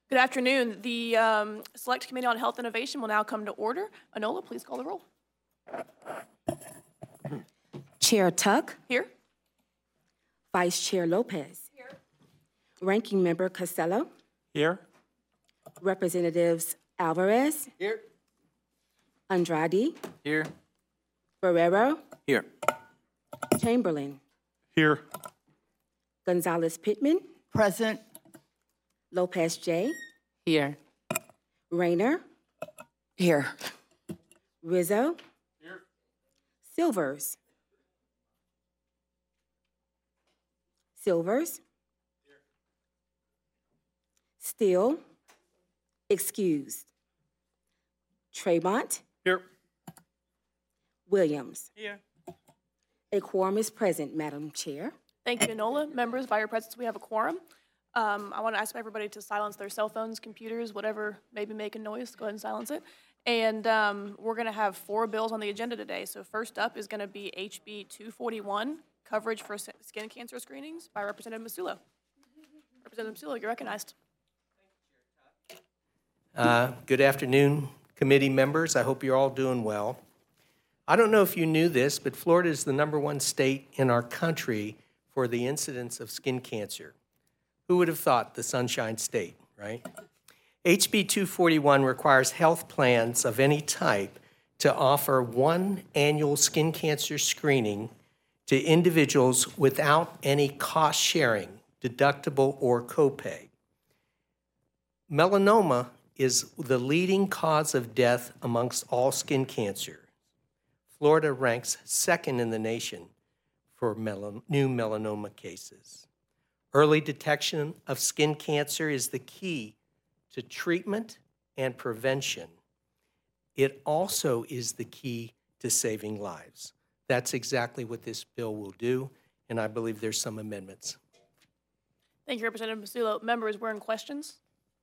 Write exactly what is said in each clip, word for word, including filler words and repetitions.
Good afternoon. The um, Select Committee on Health Innovation will now come to order. Anola, please call the roll. Chair Tuck, Here. Vice Chair Lopez. Here. Ranking Member Costello, Here. Representatives Alvarez, Here. Andrade, Here. Barrero, Here. Chamberlain, Here. Gonzalez Pittman, Present. Lopez J, Here. Rayner, Here. Rizzo, Silvers, Silvers, Steele, excused, Tremont, Here. Williams. Here. A quorum is present, Madam Chair. Thank you, Anola. Members, by your presence, we have a quorum. Um, I want to ask everybody to silence their cell phones, computers, whatever may be making noise. Go ahead and silence it. And um, we're going to have four bills on the agenda today. So first up is going to be H B two forty-one, coverage for skin cancer screenings by Representative Masulo. Representative Masulo, you're recognized. Uh, Good afternoon, committee members. I hope you're all doing well. I don't know if you knew this, but Florida is the number one state in our country for the incidence of skin cancer. Who would have thought the Sunshine State, right? H B two forty-one requires health plans of any type to offer one annual skin cancer screening to individuals without any cost sharing, deductible, or copay. Melanoma is the leading cause of death amongst all skin cancer. Florida ranks second in the nation for melan- new melanoma cases. Early detection of skin cancer is the key to treatment and prevention. It also is the key to saving lives. That's exactly what this bill will do, and I believe there's some amendments. Thank you, Representative Masulo. Members, we're in questions.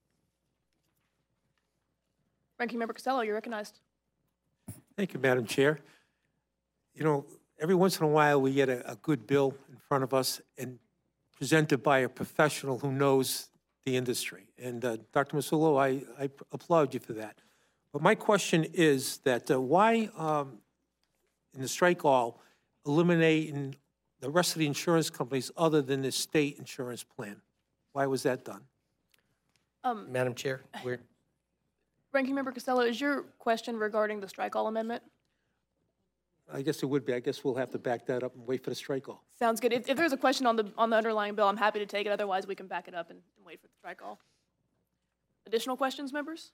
Ranking Member Costello, you're recognized. Thank you, Madam Chair. You know, every once in a while we get a, a good bill in front of us and presented by a professional who knows the industry. And uh, Doctor Masulo, I, I applaud you for that. But my question is that uh, why, um, in the strike all, eliminating the rest of the insurance companies other than the state insurance plan? Why was that done? Um, Madam Chair, we're, Ranking Member Costello, is your question regarding the strike all amendment? I guess it would be. I guess we'll have to back that up and wait for the strike all. Sounds good. If, if there's a question on the on the underlying bill, I'm happy to take it. Otherwise, we can back it up and, and wait for the strike all. Additional questions, members?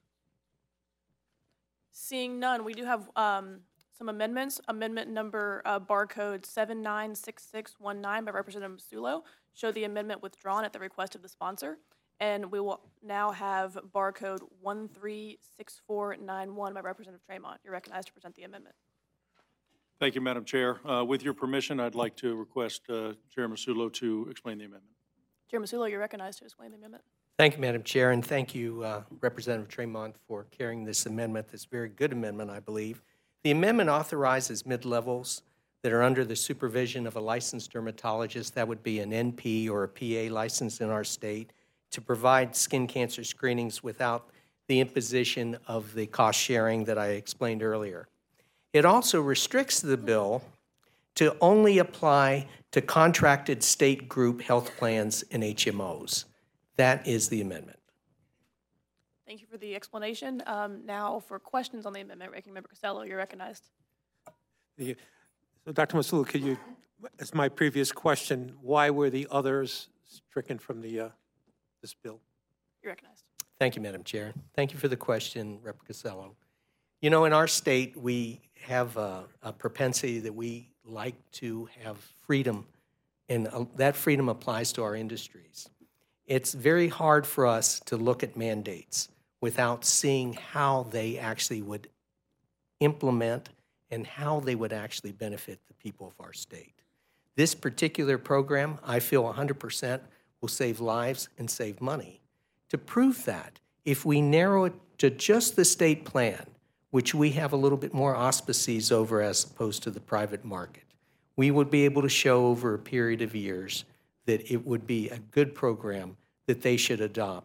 Seeing none, we do have um, some amendments. Amendment number uh, barcode seven nine six six one nine by Representative Masulo. Show the amendment withdrawn at the request of the sponsor. And we will now have barcode one three six four nine one by Representative Tremont. You're recognized to present the amendment. Thank you, Madam Chair. Uh, with your permission, I'd like to request uh, Chair Masulo to explain the amendment. Chair Masulo, you're recognized to explain the amendment. Thank you, Madam Chair, and thank you, uh, Representative Tremont, for carrying this amendment, this very good amendment, I believe. The amendment authorizes mid-levels that are under the supervision of a licensed dermatologist, that would be an N P or a P A license in our state, to provide skin cancer screenings without the imposition of the cost sharing that I explained earlier. It also restricts the bill to only apply to contracted state group health plans and H M Os. That is the amendment. Thank you for the explanation. Um, now for questions on the amendment, Ranking Member Costello, you're recognized. The, so, Doctor Masulo, could you, as my previous question, why were the others stricken from the uh, this bill? You're recognized. Thank you, Madam Chair. Thank you for the question, Representative Costello. You know, in our state, we have a, a propensity that we like to have freedom, and uh, that freedom applies to our industries. It's very hard for us to look at mandates without seeing how they actually would implement and how they would actually benefit the people of our state. This particular program, I feel one hundred percent will save lives and save money. To prove that, if we narrow it to just the state plan, which we have a little bit more auspices over as opposed to the private market, we would be able to show over a period of years that it would be a good program that they should adopt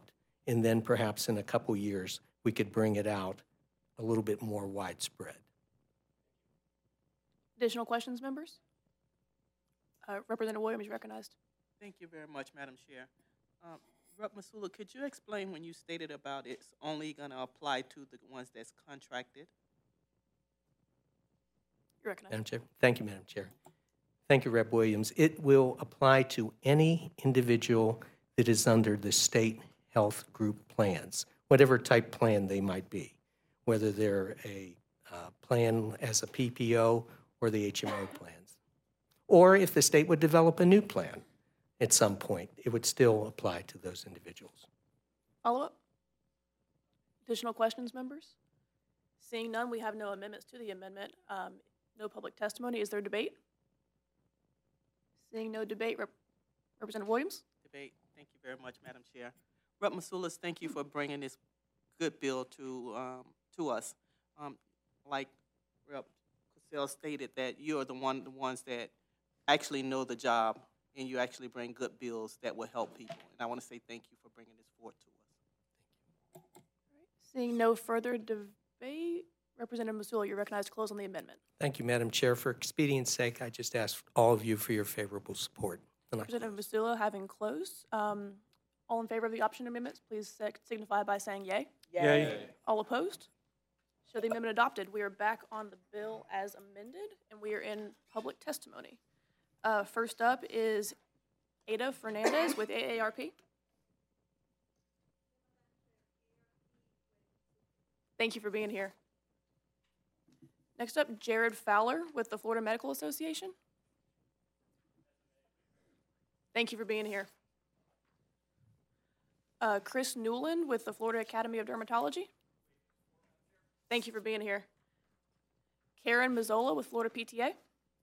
and then perhaps in a couple years, we could bring it out a little bit more widespread. Additional questions, members? Uh, Representative Williams, you're recognized. Thank you very much, Madam Chair. Um, Rep. Masula, could you explain when you stated about it's only going to apply to the ones that's contracted? You're recognized. Madam Chair? Thank you, Madam Chair. Thank you, Representative Williams. It will apply to any individual that is under the state health group plans, whatever type plan they might be, whether they're a uh, plan as a P P O or the H M O plans. Or if the state would develop a new plan at some point, it would still apply to those individuals. Follow-up? Additional questions, members? Seeing none, we have no amendments to the amendment. Um, No public testimony. Is there debate? Seeing no debate, Rep- Representative Williams? Debate. Thank you very much, Madam Chair. Rep. Masulas, thank you for bringing this good bill to, um, to us. Um, like Rep. Cassell stated, that you are the one, the ones that actually know the job, and you actually bring good bills that will help people. And I want to say thank you for bringing this forward to us. Seeing no further debate, Representative Masula, you're recognized to close on the amendment. Thank you, Madam Chair. For expedience sake, I just ask all of you for your favorable support. And I Representative Masula, having closed, um, all in favor of the option amendments, please sig- signify by saying yay. Yay. All opposed? Show the amendment adopted. We are back on the bill as amended, and we are in public testimony. Uh, First up is Ada Fernandez with A A R P. Thank you for being here. Next up, Jared Fowler with the Florida Medical Association. Thank you for being here. Uh, Chris Newland with the Florida Academy of Dermatology. Thank you for being here. Karen Mazzola with Florida P T A.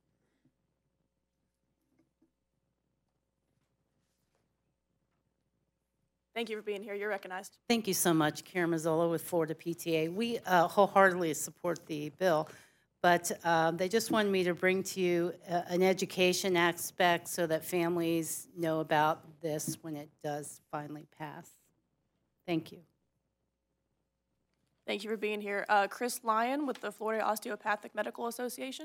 Thank you for being here. You're recognized. Thank you so much, Karen Mazzola with Florida P T A. We uh, wholeheartedly support the bill, but uh, they just wanted me to bring to you uh, an education aspect so that families know about this when it does finally pass. Thank you. Thank you for being here. Uh, Chris Lyon with the Florida Osteopathic Medical Association.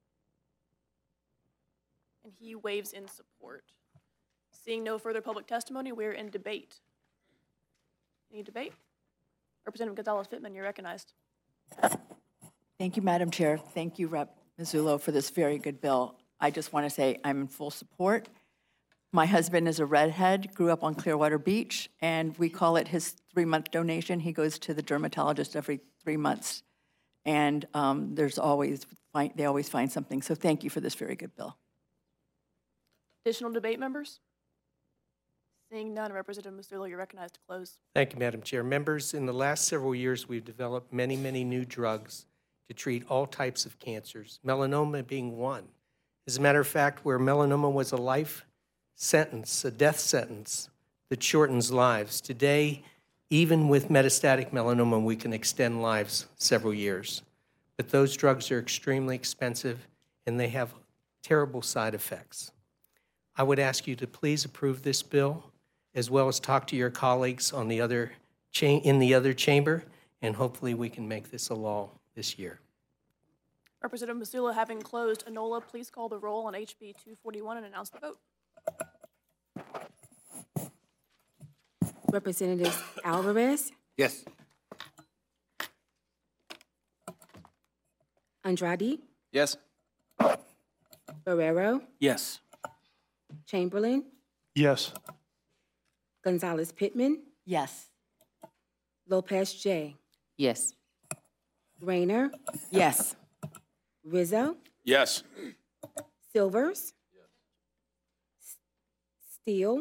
And he waves in support. Seeing no further public testimony, we're in debate. Any debate? Representative Gonzalez-Pittman, you're recognized. Thank you, Madam Chair. Thank you, Rep Mazzullo, for this very good bill. I just want to say I'm in full support. My husband is a redhead, grew up on Clearwater Beach, and we call it his three-month donation. He goes to the dermatologist every three months, and um, there's always find, they always find something. So thank you for this very good bill. Additional debate, members? Seeing none, Representative Mustillo, you're recognized to close. Thank you, Madam Chair. Members, in the last several years, we've developed many, many new drugs to treat all types of cancers, melanoma being one. As a matter of fact, where melanoma was a life sentence, a death sentence that shortens lives, today, even with metastatic melanoma, we can extend lives several years. But those drugs are extremely expensive, and they have terrible side effects. I would ask you to please approve this bill, as well as talk to your colleagues on the other cha- in the other chamber, and hopefully we can make this a law this year. Representative Mustillo, having closed, Enola, please call the roll on H B two forty-one and announce the vote. Representatives Alvarez, Yes. Andrade, Yes. Barrero, Yes. Chamberlain, Yes. Gonzalez Pittman, Yes. Lopez J. Yes. Rayner, Yes. Rizzo, Yes. Silvers, S- Steele,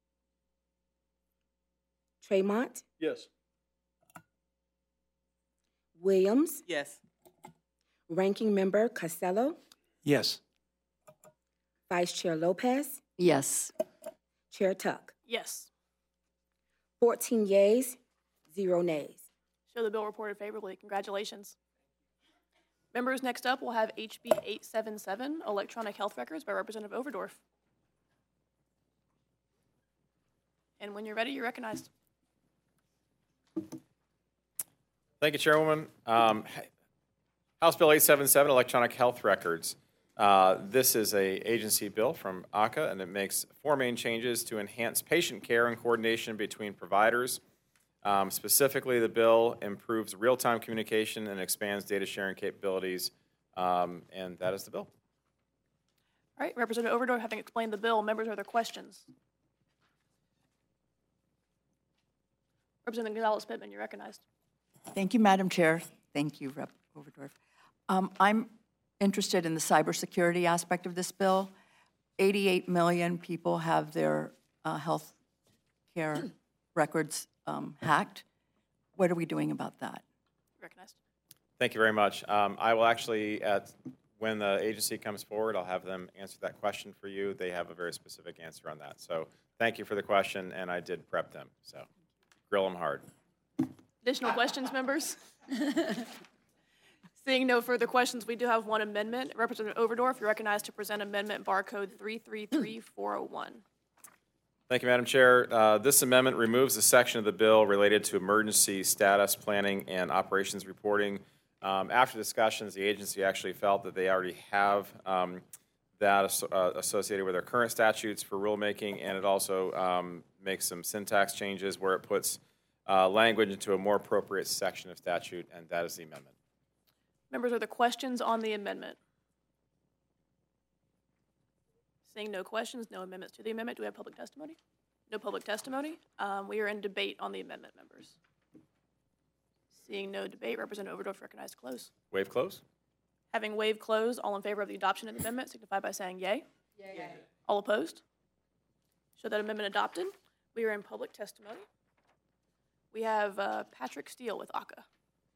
Tremont, Yes. Williams, Yes. Ranking Member Costello, Yes. Vice Chair Lopez, Yes. Chair Tuck. Yes. fourteen yeas, zero nays. Show the bill reported favorably. Congratulations. Members, next up, we'll have H B eight seventy-seven, Electronic Health Records by Representative Overdorf. And when you're ready, you're recognized. Thank you, Chairwoman. Um, House Bill eight seventy-seven, Electronic Health Records. Uh, This is a agency bill from A C A, and it makes four main changes to enhance patient care and coordination between providers. Um, Specifically, the bill improves real-time communication and expands data sharing capabilities, um, and that is the bill. All right, Representative Overdorf, having explained the bill, members, are there questions? Representative Gonzalez-Pittman, you're recognized. Thank you, Madam Chair. Thank you, Representative Overdorf. Um, I'm interested in the cybersecurity aspect of this bill. eighty-eight million people have their uh, health care records um, hacked. What are we doing about that? Recognized. Thank you very much. Um, I will actually, at, when the agency comes forward, I'll have them answer that question for you. They have a very specific answer on that. So thank you for the question, and I did prep them. So grill them hard. Additional questions, members? Seeing no further questions, we do have one amendment. Representative Overdorf, you're recognized to present amendment barcode three three three four oh one. Thank you, Madam Chair. Uh, This amendment removes the section of the bill related to emergency status planning and operations reporting. Um, After discussions, the agency actually felt that they already have um, that as- uh, associated with their current statutes for rulemaking, and it also um, makes some syntax changes where it puts uh, language into a more appropriate section of statute, and that is the amendment. Members, are there questions on the amendment? Seeing no questions, no amendments to the amendment, do we have public testimony? No public testimony. Um, We are in debate on the amendment, members. Seeing no debate, Representative Overdorf recognized to close. Waive close? Having waived close, all in favor of the adoption of the amendment signify by saying yay. Yay. All opposed? Show that amendment adopted. We are in public testimony. We have uh, Patrick Steele with A C A.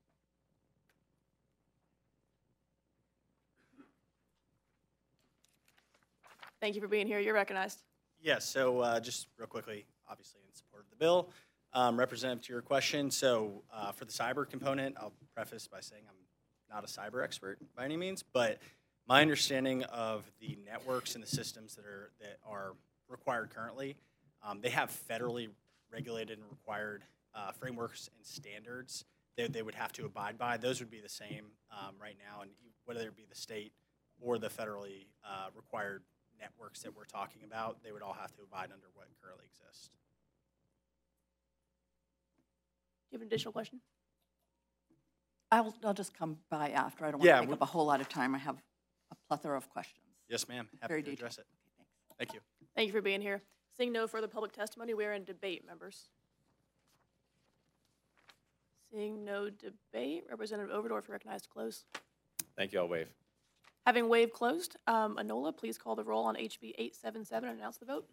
Thank you for being here. You're recognized. Yes, so uh, just real quickly, obviously in support of the bill, um, Representative, to your question, so uh, for the cyber component, I'll preface by saying I'm not a cyber expert by any means, but my understanding of the networks and the systems that are that are required currently, um, they have federally regulated and required uh, frameworks and standards that they would have to abide by. Those would be the same um, right now, and whether it be the state or the federally uh, required networks that we're talking about, they would all have to abide under what currently exists. Do you have an additional question? I'll, I'll just come by after. I don't want Yeah, to take we- up a whole lot of time. I have a plethora of questions. Yes, ma'am. Happy Very to detailed. address it. Thank you. Thank you for being here. Seeing no further public testimony, we are in debate, members. Seeing no debate, Representative Overdorf recognized to close. Thank you. I'll waive. Having waived closed, um, Anola, please call the roll on H B eight seventy-seven and announce the vote.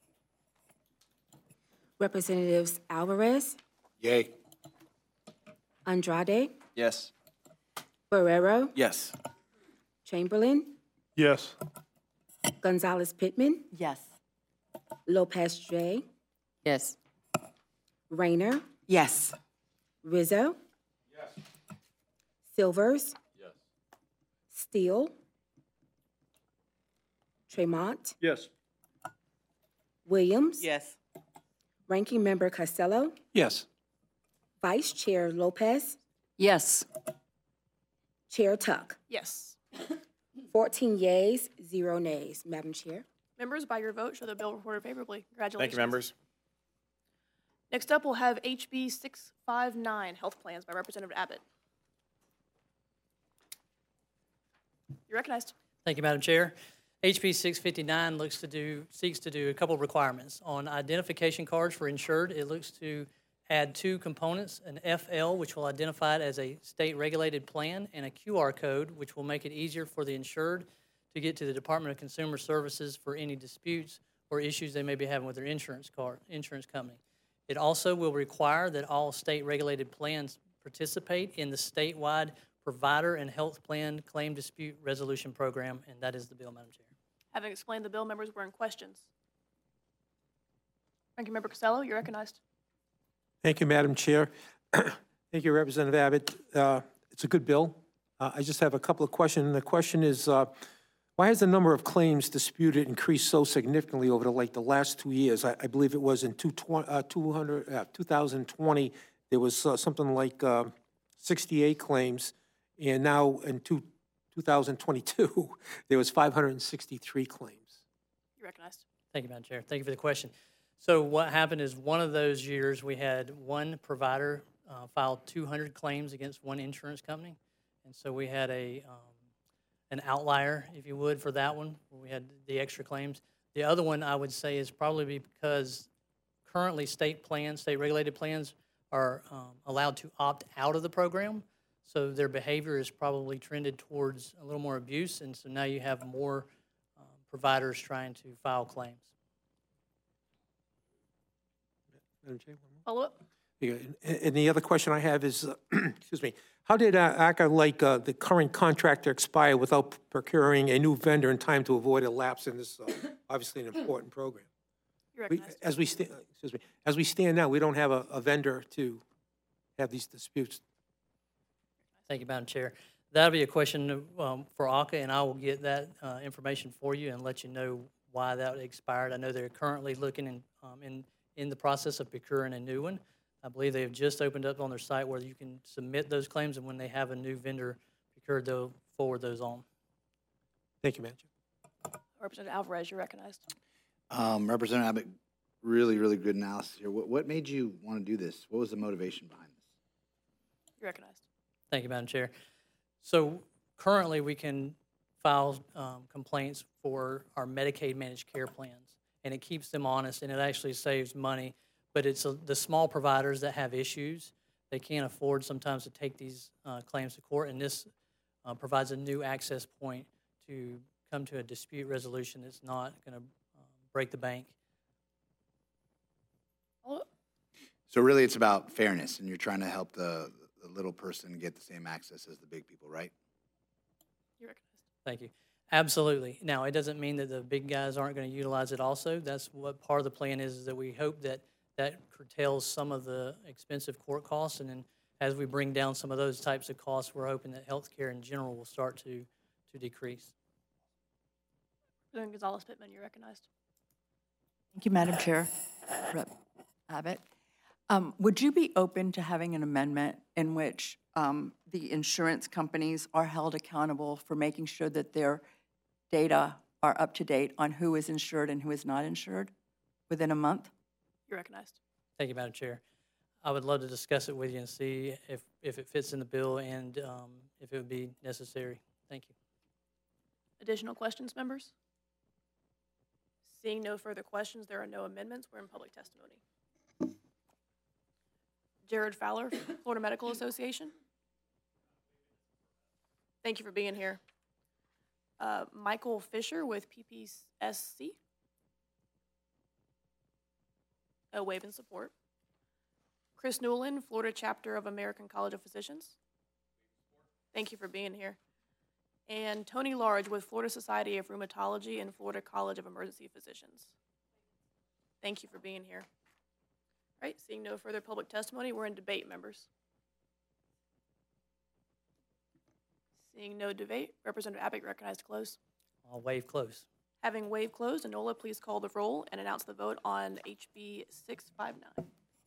Representatives Alvarez, Yay. Andrade, Yes. Barrero, Yes. Chamberlain, Yes. Gonzalez Pittman, Yes. Lopez J, Yes. Rayner, Yes. Rizzo, Silvers, Steele, Tremont, Yes. Williams, Yes. Ranking Member Costello, Yes. Vice Chair Lopez, Yes. Chair Tuck. Yes. fourteen yeas, zero nays. Madam Chair. Members, by your vote, show the bill reported favorably. Congratulations. Thank you, members. Next up, we'll have H B six fifty-nine, Health Plans by Representative Abbott. You're recognized. Thank you, Madam Chair. H B six fifty-nine looks to do, seeks to do a couple of requirements. On identification cards for insured, it looks to add two components, an F L, which will identify it as a state-regulated plan, and a Q R code, which will make it easier for the insured to get to the Department of Consumer Services for any disputes or issues they may be having with their insurance card, insurance company. It also will require that all state-regulated plans participate in the statewide Provider and Health Plan Claim Dispute Resolution Program, and that is the bill, Madam Chair. Having explained the bill, members were in questions. Ranking Member Costello, you're recognized. Thank you, Madam Chair. Thank you, Representative Abbott. Uh, It's a good bill. Uh, I just have a couple of questions. And the question is, uh, why has the number of claims disputed increased so significantly over the, like the last two years? I, I believe it was in two, uh, two hundred, uh, two thousand twenty, there was uh, something like uh, sixty-eight claims, and now in two, 2022, there was five hundred sixty-three claims. You're recognized. Thank you, Madam Chair. Thank you for the question. So what happened is one of those years, we had one provider uh, filed two hundred claims against one insurance company. And so we had a, um, an outlier, if you would, for that one, where we had the extra claims. The other one, I would say, is probably because currently state plans, state regulated plans are um, allowed to opt out of the program. So their behavior is probably trended towards a little more abuse. And so now you have more um, providers trying to file claims. Madam Chair, one more? Follow up? Yeah, and- and the other question I have is, uh, excuse me, how did uh, ACA like uh, the current contractor expire without procuring a new vendor in time to avoid a lapse in this, uh, obviously an important program? You're We- recognized. As we, sta- excuse me, as we stand now, we don't have a a vendor to have these disputes. Thank you, Madam Chair. That'll be a question um, for ACA, and I will get that uh, information for you and let you know why that expired. I know they're currently looking in, um, in, in the process of procuring a new one. I believe they have just opened up on their site where you can submit those claims, and when they have a new vendor procured, they'll forward those on. Thank you, Madam Chair. Representative Alvarez, you're recognized. Um, Representative Abbott, really, really good analysis here. What, what made you want to do this? What was the motivation behind this? You're recognized. Thank you, Madam Chair. So currently, we can file um, complaints for our Medicaid managed care plans, and it keeps them honest, and it actually saves money. But it's uh, the small providers that have issues. They can't afford sometimes to take these uh, claims to court, and this uh, provides a new access point to come to a dispute resolution that's not going to uh, break the bank. Follow up? So really, it's about fairness, and you're trying to help the, the little person get the same access as the big people, right? You're recognized. Thank you. Absolutely. Now, it doesn't mean that the big guys aren't going to utilize it also. That's what part of the plan is, is that we hope that that curtails some of the expensive court costs. And then as we bring down some of those types of costs, we're hoping that healthcare in general will start to, to decrease. Representative Gonzalez-Pittman, you're recognized. Thank you, Madam Chair. Rep Abbott. Um, Would you be open to having an amendment in which um, the insurance companies are held accountable for making sure that their data are up to date on who is insured and who is not insured within a month? You're recognized. Thank you, Madam Chair. I would love to discuss it with you and see if, if it fits in the bill and um, if it would be necessary. Thank you. Additional questions, members? Seeing no further questions, there are no amendments. We're in public testimony. Jared Fowler, Florida Medical Association. Thank you for being here. Uh, Michael Fisher with P P S C. A wave in support. Chris Newland, Florida Chapter of American College of Physicians. Thank you for being here. And Tony Large with Florida Society of Rheumatology and Florida College of Emergency Physicians. Thank you for being here. All right, seeing no further public testimony, we're in debate, members. Seeing no debate, Representative Abbott, recognized to close. I'll waive close. Having waived closed, Enola, please call the roll and announce the vote on H B six fifty-nine.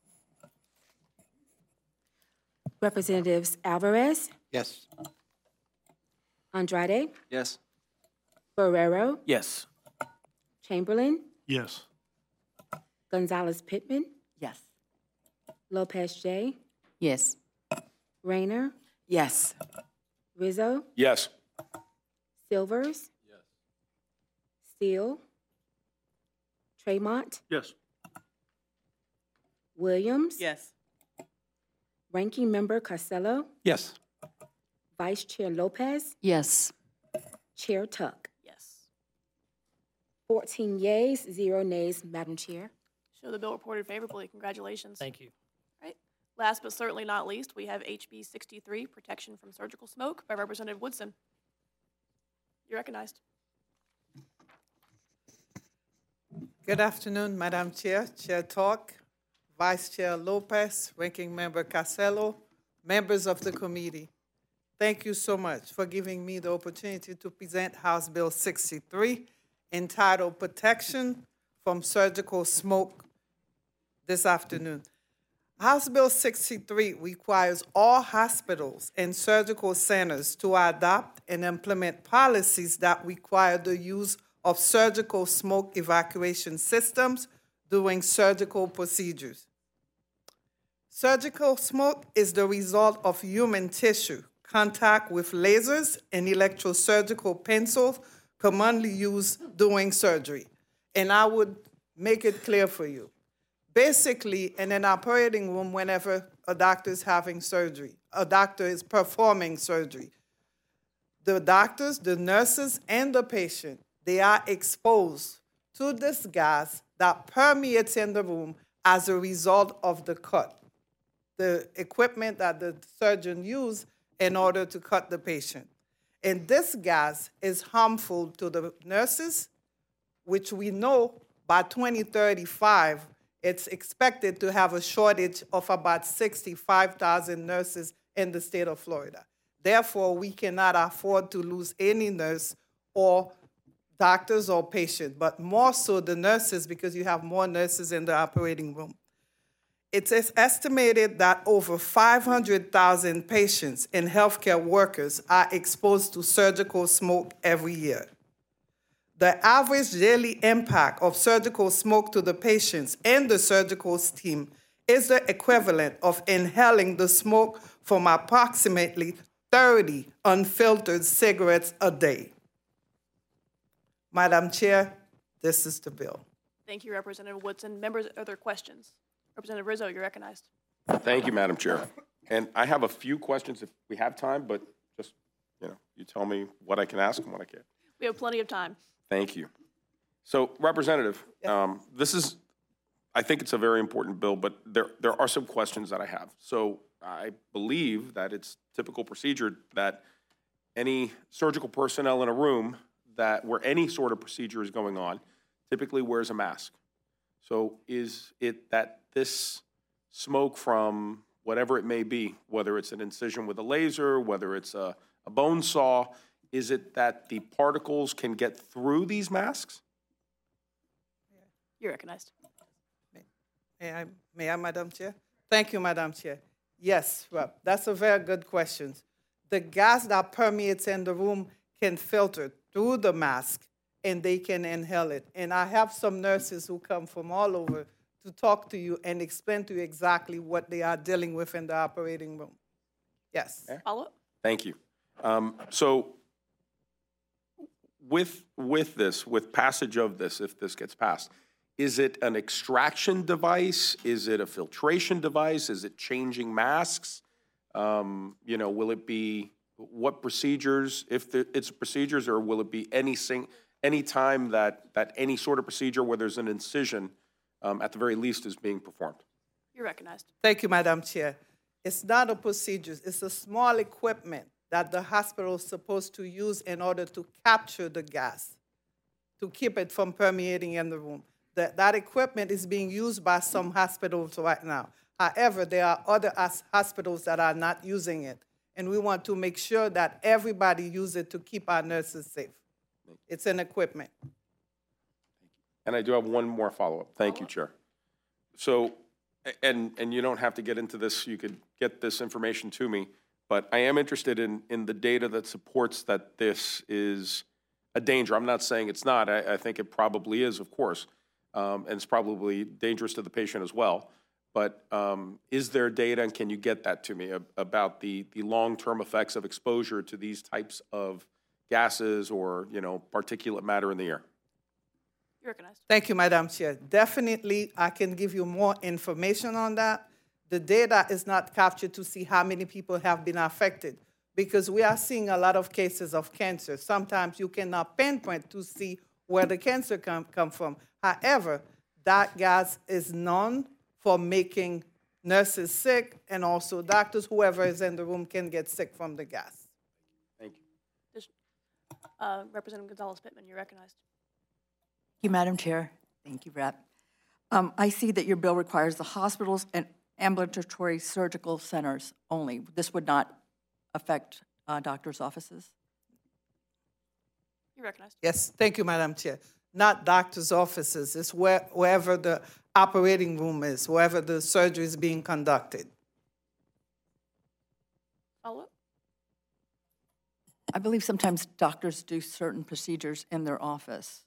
Representatives Alvarez, Yes. Andrade, Yes. Barrero, Yes. Chamberlain, Yes. Gonzalez-Pittman, Yes. Lopez J, Yes. Rayner, Yes. Rizzo, Yes. Silvers, Steele, Tremont, Yes. Williams, Yes. Ranking Member Costello, Yes. Vice Chair Lopez, Yes. Chair Tuck. Yes. fourteen yeas, zero nays, Madam Chair. Show the bill reported favorably. Congratulations. Thank you. Right. Last but certainly not least, we have H B sixty-three, Protection from Surgical Smoke by Representative Woodson. You're recognized. Good afternoon, Madam Chair, Chair Talk, Vice Chair Lopez, Ranking Member Costello, members of the committee. Thank you so much for giving me the opportunity to present House Bill sixty-three entitled Protection from Surgical Smoke this afternoon. House Bill sixty-three requires all hospitals and surgical centers to adopt and implement policies that require the use of surgical smoke evacuation systems during surgical procedures. Surgical smoke is the result of human tissue contact with lasers and electrosurgical pencils commonly used during surgery. And I would make it clear for you. Basically, in an operating room, whenever a doctor is having surgery, a doctor is performing surgery, the doctors, the nurses, and the patient, they are exposed to this gas that permeates in the room as a result of the cut, the equipment that the surgeon used in order to cut the patient. And this gas is harmful to the nurses, which we know by twenty thirty-five, it's expected to have a shortage of about sixty-five thousand nurses in the state of Florida. Therefore, we cannot afford to lose any nurse or doctors or patients, but more so the nurses because you have more nurses in the operating room. It is estimated that over five hundred thousand patients and healthcare workers are exposed to surgical smoke every year. The average daily impact of surgical smoke to the patients and the surgical team is the equivalent of inhaling the smoke from approximately thirty unfiltered cigarettes a day. Madam Chair, this is the bill. Thank you, Representative Woodson. Members, are there questions? Representative Rizzo, you're recognized. Thank you, Madam Chair. And I have a few questions if we have time, but just, you know, you tell me what I can ask and what I can't. We have plenty of time. Thank you. So, Representative, um, this is, I think it's a very important bill, but there, there are some questions that I have. So I believe that it's typical procedure that any surgical personnel in a room that where any sort of procedure is going on typically wears a mask. So is it that this smoke from whatever it may be, whether it's an incision with a laser, whether it's a, a bone saw, is it that the particles can get through these masks? You're recognized. May I, may I, Madam Chair? Thank you, Madam Chair. Yes, Rob, that's a very good question. The gas that permeates in the room can filter through the mask and they can inhale it. And I have some nurses who come from all over to talk to you and explain to you exactly what they are dealing with in the operating room. Yes. Follow up? Thank you. Um, so with, with this, with passage of this, if this gets passed, is it an extraction device? Is it a filtration device? Is it changing masks? Um, you know, will it be, what procedures, if the, it's procedures, or will it be any sing, any time that, that any sort of procedure where there's an incision, um, at the very least, is being performed? You're recognized. Thank you, Madam Chair. It's not a procedure. It's a small equipment that the hospital is supposed to use in order to capture the gas, to keep it from permeating in the room. That, that equipment is being used by some hospitals right now. However, there are other hospitals that are not using it, and we want to make sure that everybody uses it to keep our nurses safe. It's an equipment. And I do have one more follow-up. Thank you, Chair. So, and, and you don't have to get into this, you could get this information to me, but I am interested in, in the data that supports that this is a danger. I'm not saying it's not. I, I think it probably is, of course. Um, and it's probably dangerous to the patient as well. But um, is there data, and can you get that to me, ab- about the, the long-term effects of exposure to these types of gases or, you know, particulate matter in the air? You're recognized. Thank you, Madam Chair. Definitely, I can give you more information on that. The data is not captured to see how many people have been affected, because we are seeing a lot of cases of cancer. Sometimes you cannot pinpoint to see where the cancer come, come from. However, that gas is known for making nurses sick, and also doctors, whoever is in the room, can get sick from the gas. Thank you. Uh, Representative Gonzalez-Pittman, you're recognized. Thank you, Madam Chair. Thank you, Rep. Um, I see that your bill requires the hospitals and ambulatory surgical centers only. This would not affect uh, doctors' offices? You're recognized. Yes, thank you, Madam Chair. not doctor's offices. It's where, wherever the operating room is, wherever the surgery is being conducted. Follow up? I believe sometimes doctors do certain procedures in their office.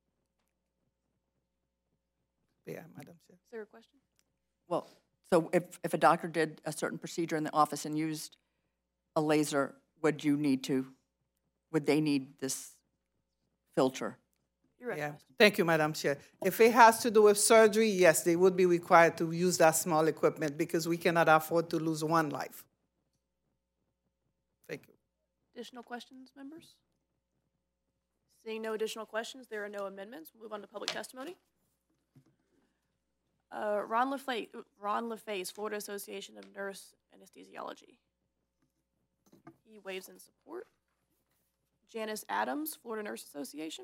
Yeah, Madam Chair. Is there a question? Well, so if, if a doctor did a certain procedure in the office and used a laser, would you need to, would they need this filter? You're Yeah, thank you, Madam Chair. If it has to do with surgery, yes, they would be required to use that small equipment because we cannot afford to lose one life. Thank you. Additional questions, members? Seeing no additional questions, there are no amendments. We'll move on to public testimony. Uh, Ron LaFace, Ron LaFace, Florida Association of Nurse Anesthesiology. He waives in support. Janice Adams, Florida Nurse Association.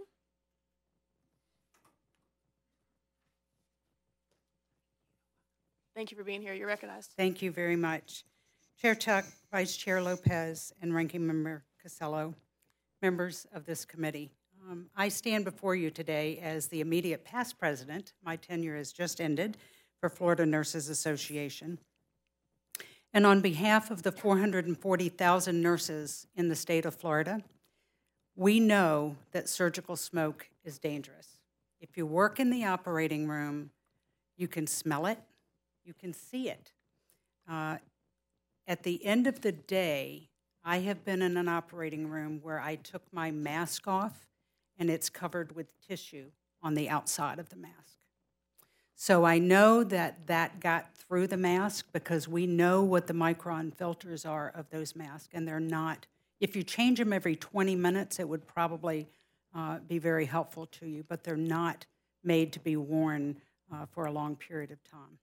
Thank you for being here. You're recognized. Thank you very much. Chair Tuck, Vice Chair Lopez, and Ranking Member Casello, members of this committee. Um, I stand before you today as the immediate past president. My tenure has just ended for Florida Nurses Association. And on behalf of the four hundred forty thousand nurses in the state of Florida, we know that surgical smoke is dangerous. If you work in the operating room, you can smell it, you can see it. Uh, at the end of the day, I have been in an operating room where I took my mask off and it's covered with tissue on the outside of the mask. So I know that that got through the mask because we know what the micron filters are of those masks, and they're not, if you change them every twenty minutes, it would probably uh, be very helpful to you, but they're not made to be worn uh, for a long period of time.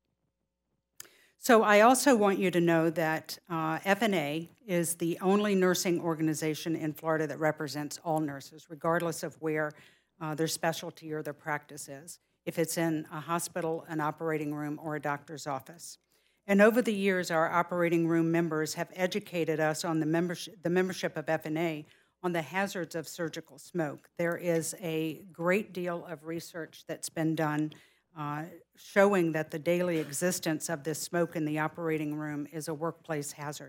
So I also want you to know that uh, F N A is the only nursing organization in Florida that represents all nurses, regardless of where uh, their specialty or their practice is, if it's in a hospital, an operating room, or a doctor's office. And over the years, our operating room members have educated us on the membership, the membership of F N A on the hazards of surgical smoke. There is a great deal of research that's been done Uh, showing that the daily existence of this smoke in the operating room is a workplace hazard.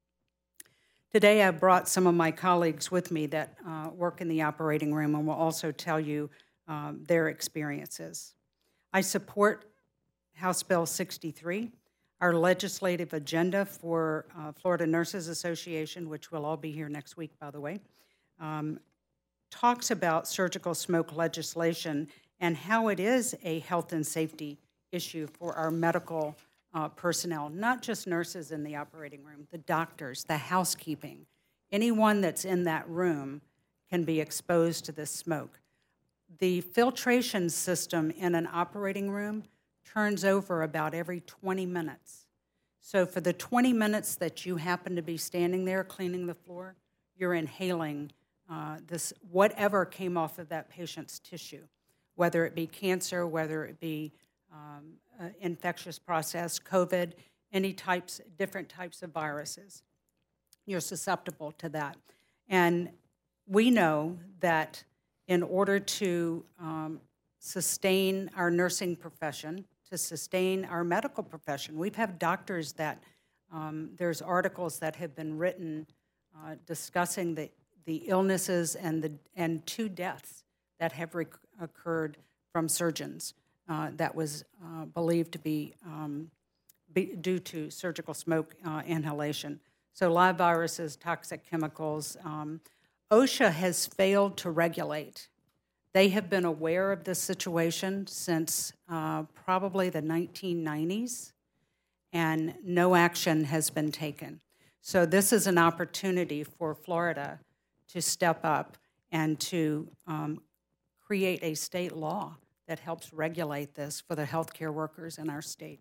Today, I brought some of my colleagues with me that uh, work in the operating room and will also tell you um, their experiences. I support House Bill sixty-three, our legislative agenda for uh, Florida Nurses Association, which will all be here next week, by the way, um, talks about surgical smoke legislation and how it is a health and safety issue for our medical uh, personnel, not just nurses in the operating room, the doctors, the housekeeping. Anyone that's in that room can be exposed to this smoke. The filtration system in an operating room turns over about every twenty minutes. So for the twenty minutes that you happen to be standing there cleaning the floor, you're inhaling uh, this, whatever came off of that patient's tissue, whether it be cancer, whether it be um, uh, infectious process, COVID, any types, different types of viruses. You're susceptible to that. And we know that in order to um, sustain our nursing profession, to sustain our medical profession, we've had doctors that, um, there's articles that have been written uh, discussing the, the illnesses and, the, and two deaths that have rec- occurred from surgeons uh, that was uh, believed to be, um, be due to surgical smoke uh, inhalation. So live viruses, toxic chemicals. Um, OSHA has failed to regulate. They have been aware of this situation since uh, probably the nineteen nineties, and no action has been taken. So this is an opportunity for Florida to step up and to um, create a state law that helps regulate this for the healthcare workers in our state.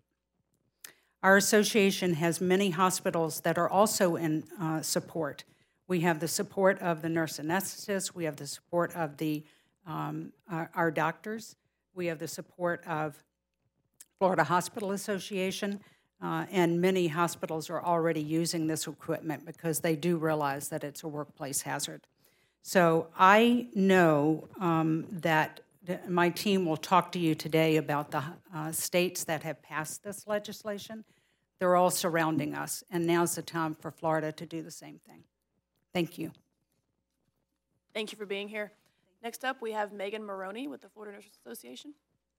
Our association has many hospitals that are also in uh, support. We have the support of the nurse anesthetists, we have the support of the um, our, our doctors, we have the support of Florida Hospital Association, uh, and many hospitals are already using this equipment because they do realize that it's a workplace hazard. So I know um, that th- my team will talk to you today about the uh, states that have passed this legislation. They're all surrounding us, and now's the time for Florida to do the same thing. Thank you. Thank you for being here. Next up, we have Megan Maroney with the Florida Nurses Association.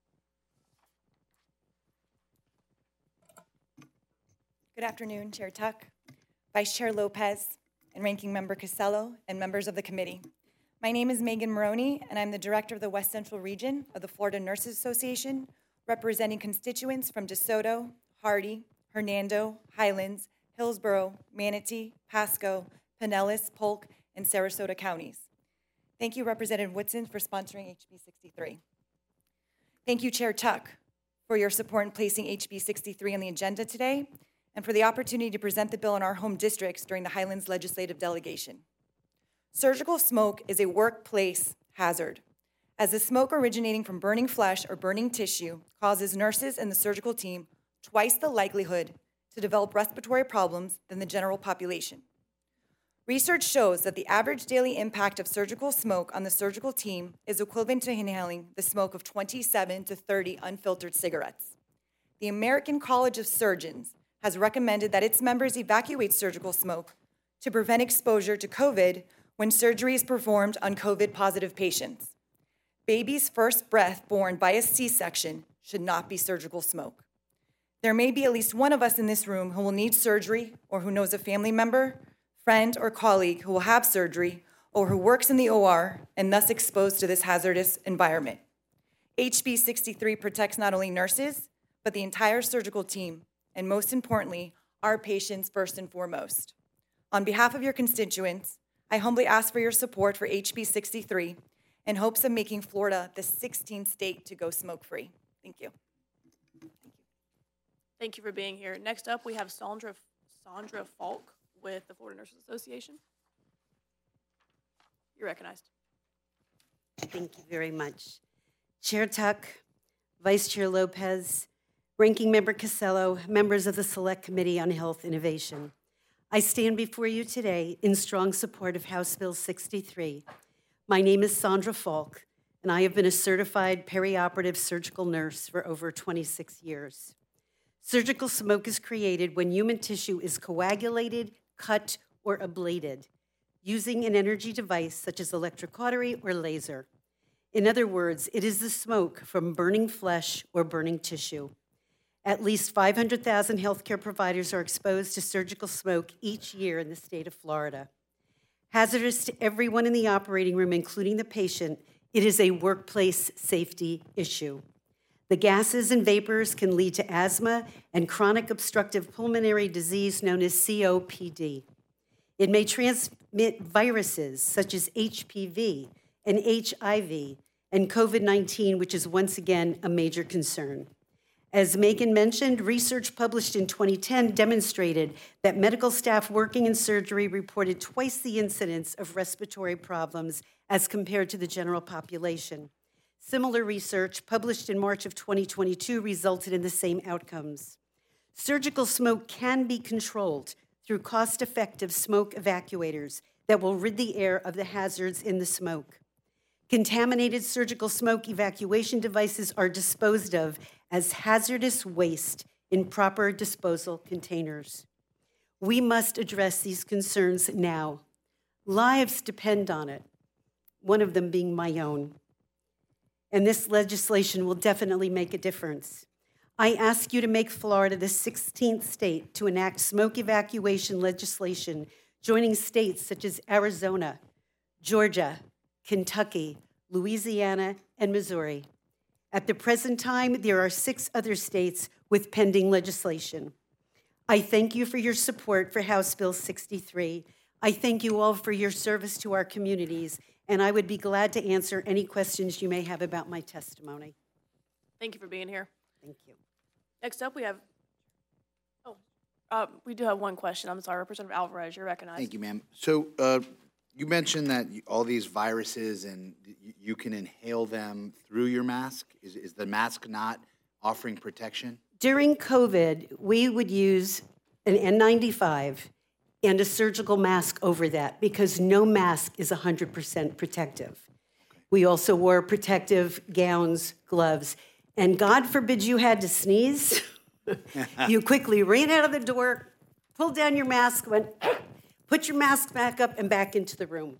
Good afternoon, Chair Tuck, Vice Chair Lopez, and Ranking Member Costello, and members of the committee. My name is Megan Maroney, and I'm the Director of the West Central Region of the Florida Nurses Association, representing constituents from DeSoto, Hardy, Hernando, Highlands, Hillsborough, Manatee, Pasco, Pinellas, Polk, and Sarasota counties. Thank you, Representative Whitson, for sponsoring H B sixty-three. Thank you, Chair Tuck, for your support in placing H B sixty-three on the agenda today, and for the opportunity to present the bill in our home districts during the Highlands Legislative Delegation. Surgical smoke is a workplace hazard, as the smoke originating from burning flesh or burning tissue causes nurses and the surgical team twice the likelihood to develop respiratory problems than the general population. Research shows that the average daily impact of surgical smoke on the surgical team is equivalent to inhaling the smoke of twenty-seven to thirty unfiltered cigarettes. The American College of Surgeons has recommended that its members evacuate surgical smoke to prevent exposure to COVID when surgery is performed on COVID-positive patients. Baby's first breath born by a C-section should not be surgical smoke. There may be at least one of us in this room who will need surgery or who knows a family member, friend, or colleague who will have surgery or who works in the O R and thus exposed to this hazardous environment. H B sixty-three protects not only nurses, but the entire surgical team, and most importantly, our patients first and foremost. On behalf of your constituents, I humbly ask for your support for H B sixty-three in hopes of making Florida the sixteenth state to go smoke-free. Thank you. Thank you for being here. Next up, we have Sandra, Sandra Falk with the Florida Nurses Association. You're recognized. Thank you very much. Chair Tuck, Vice Chair Lopez, Ranking Member Costello, members of the Select Committee on Health Innovation. I stand before you today in strong support of House Bill sixty-three. My name is Sandra Falk, and I have been a certified perioperative surgical nurse for over twenty-six years. Surgical smoke is created when human tissue is coagulated, cut, or ablated using an energy device such as electrocautery or laser. In other words, it is the smoke from burning flesh or burning tissue. At least five hundred thousand healthcare providers are exposed to surgical smoke each year in the state of Florida. Hazardous to everyone in the operating room, including the patient, it is a workplace safety issue. The gases and vapors can lead to asthma and chronic obstructive pulmonary disease known as C O P D. It may transmit viruses such as H P V and H I V and COVID nineteen, which is once again a major concern. As Megan mentioned, research published in twenty ten demonstrated that medical staff working in surgery reported twice the incidence of respiratory problems as compared to the general population. Similar research published in March of twenty twenty-two resulted in the same outcomes. Surgical smoke can be controlled through cost-effective smoke evacuators that will rid the air of the hazards in the smoke. Contaminated surgical smoke evacuation devices are disposed of as hazardous waste in proper disposal containers. We must address these concerns now. Lives depend on it, one of them being my own. And this legislation will definitely make a difference. I ask you to make Florida the sixteenth state to enact smoke evacuation legislation, joining states such as Arizona, Georgia, Kentucky, Louisiana, and Missouri. At the present time, there are six other states with pending legislation. I thank you for your support for House Bill sixty-three. I thank you all for your service to our communities, and I would be glad to answer any questions you may have about my testimony. Thank you for being here. Thank you. Next up, we have, oh, uh, we do have one question. I'm sorry, Representative Alvarez, you're recognized. Thank you, ma'am. So uh, you mentioned that you- all these viruses and y- you can inhale them through your mask. Is, is the mask not offering protection? During COVID, we would use an N ninety-five and a surgical mask over that, because no mask is one hundred percent protective. We also wore protective gowns, gloves, and God forbid you had to sneeze. You quickly ran out of the door, pulled down your mask, went, put your mask back up and back into the room.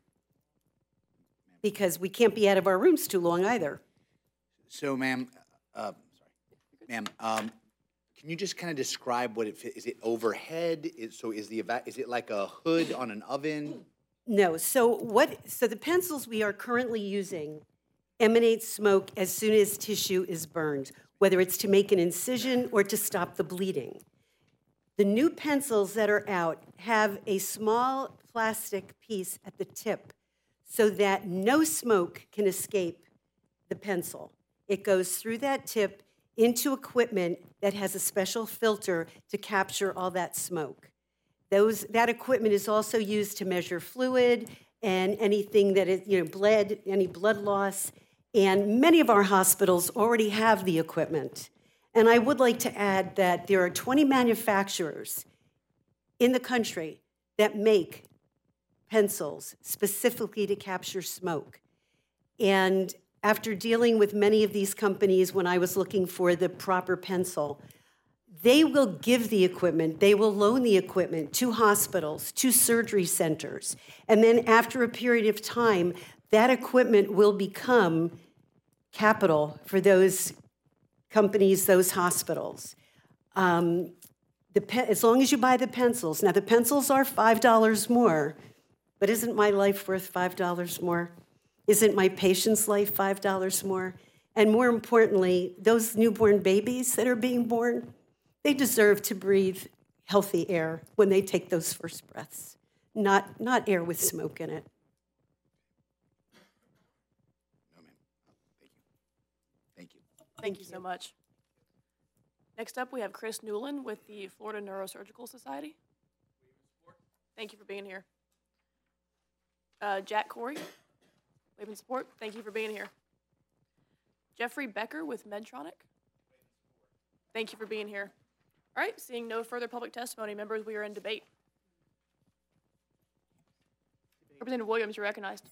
Because we can't be out of our rooms too long either. So, ma'am, uh, sorry, ma'am, um, can you just kind of describe what it, fi- is it overhead? Is, so is the, eva- is it like a hood on an oven? No, so what, so the pencils we are currently using emanate smoke as soon as tissue is burned, whether it's to make an incision or to stop the bleeding. The new pencils that are out have a small plastic piece at the tip so that no smoke can escape the pencil. It goes through that tip into equipment that has a special filter to capture all that smoke. Those, that equipment is also used to measure fluid and anything that is, you know, bled, any blood loss. And many of our hospitals already have the equipment. And I would like to add that there are twenty manufacturers in the country that make pencils specifically to capture smoke. And after dealing with many of these companies when I was looking for the proper pencil, they will give the equipment, they will loan the equipment to hospitals, to surgery centers. And then after a period of time, that equipment will become capital for those companies, those hospitals. Um, the pe- as long as you buy the pencils. Now, the pencils are five dollars more, but isn't my life worth five dollars more? Isn't my patient's life five dollars more? And more importantly, those newborn babies that are being born, they deserve to breathe healthy air when they take those first breaths, not, not air with smoke in it. Thank you. Thank you so much. Next up, we have Chris Newland with the Florida Neurosurgical Society. Thank you for being here. Uh, Jack Corey, wave and support. Thank you for being here. Jeffrey Becker with Medtronic. Thank you for being here. All right, seeing no further public testimony, members, we are in debate. Representative Williams, you're recognized.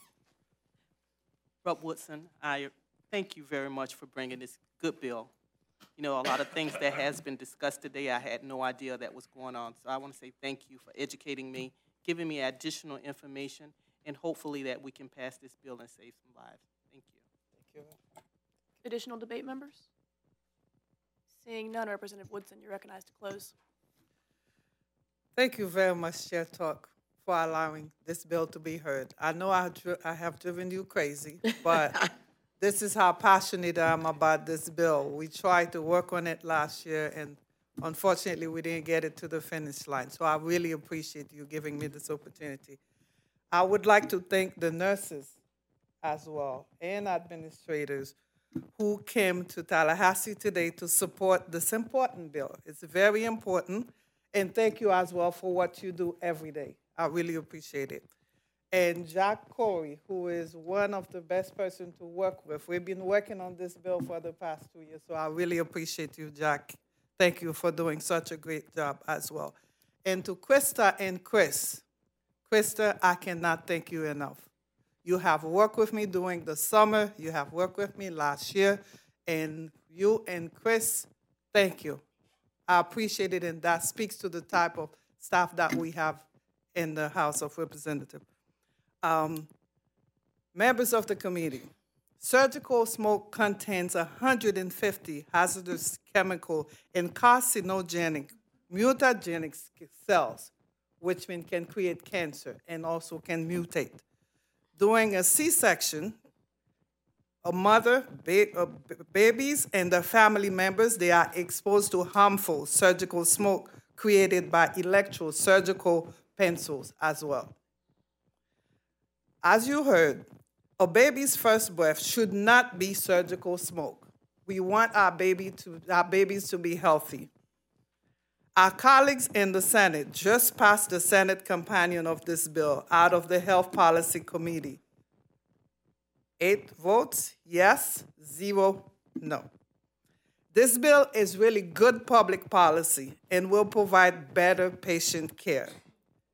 Rob Woodson, I thank you very much for bringing this good bill. You know, a lot of things that has been discussed today, I had no idea that was going on. So I want to say thank you for educating me, giving me additional information, and hopefully that we can pass this bill and save some lives. Thank you. Thank you. Additional debate, members? Seeing none, Representative Woodson, you're recognized to close. Thank you very much, Chair Talk, for allowing this bill to be heard. I know I, dri- I have driven you crazy, but this is how passionate I am about this bill. We tried to work on it last year, and unfortunately, we didn't get it to the finish line. So I really appreciate you giving me this opportunity. I would like to thank the nurses as well and administrators who came to Tallahassee today to support this important bill. It's very important, and thank you as well for what you do every day. I really appreciate it. And Jack Corey, who is one of the best persons to work with. We've been working on this bill for the past two years, so I really appreciate you, Jack. Thank you for doing such a great job as well. And to Krista and Chris, Krista, I cannot thank you enough. You have worked with me during the summer. You have worked with me last year. And you and Chris, thank you. I appreciate it, and that speaks to the type of staff that we have in the House of Representatives. Um, members of the committee, surgical smoke contains one hundred fifty hazardous chemical and carcinogenic, mutagenic cells, which mean can create cancer and also can mutate. During a C-section, a mother, ba- uh, babies, and their family members, they are exposed to harmful surgical smoke created by electrosurgical pencils as well. As you heard, a baby's first breath should not be surgical smoke. We want our, baby to, our babies to be healthy. Our colleagues in the Senate just passed the Senate companion of this bill out of the Health Policy Committee. Eight votes, yes, zero, no. This bill is really good public policy and will provide better patient care.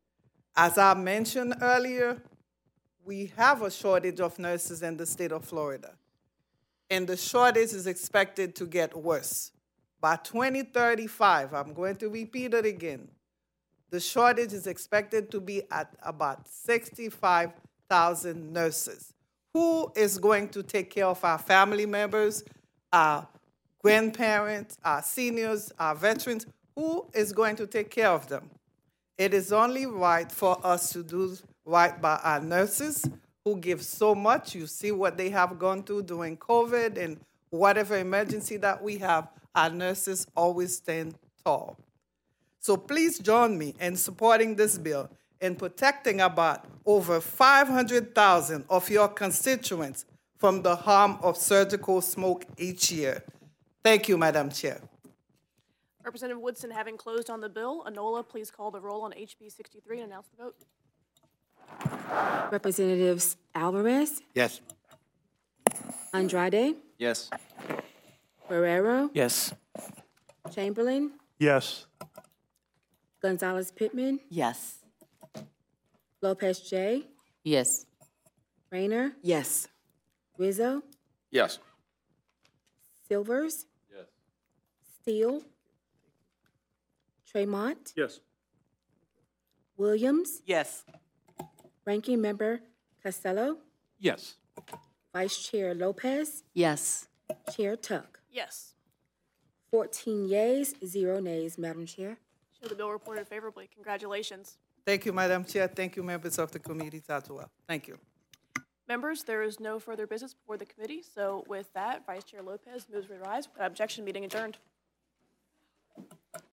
As I mentioned earlier, we have a shortage of nurses in the state of Florida, and the shortage is expected to get worse. By twenty thirty-five, I'm going to repeat it again, the shortage is expected to be at about sixty-five thousand nurses. Who is going to take care of our family members, our grandparents, our seniors, our veterans? Who is going to take care of them? It is only right for us to do right by our nurses who give so much. You see what they have gone through during COVID and whatever emergency that we have, our nurses always stand tall. So please join me in supporting this bill and protecting about over five hundred thousand of your constituents from the harm of surgical smoke each year. Thank you, Madam Chair. Representative Woodson, having closed on the bill, Enola, please call the roll on H B sixty-three and announce the vote. Representatives Alvarez, Yes. Andrade, Yes. Guerrero, Yes. Chamberlain, Yes. Gonzalez Pittman, Yes. Lopez J, Yes. Rayner, Yes. Rizzo, Yes. Silvers, Yes. Steele, Tremont, Yes. Williams, Yes. Ranking Member Costello, Yes. Vice Chair Lopez, Yes. Chair Tuck. Yes. fourteen yeas, zero nays, Madam Chair. Show the bill reported favorably. Congratulations. Thank you, Madam Chair. Thank you, members of the committee as well. Thank you. Members, there is no further business before the committee, so with that, Vice Chair Lopez moves to rise. Without objection, meeting adjourned.